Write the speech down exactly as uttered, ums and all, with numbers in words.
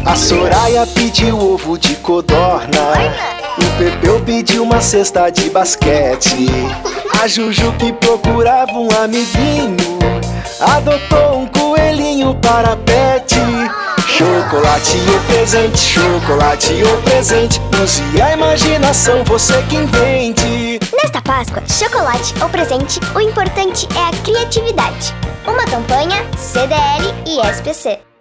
A Soraya pediu ovo de codorna. O Pepeu pediu uma cesta de basquete. A Juju, que procurava um amiguinho, adotou um coelhinho para pet. Chocolate ou presente, chocolate ou presente, use a imaginação, você que invente. Nesta Páscoa, chocolate ou presente, o importante é a criatividade. Uma campanha C D L e S P C.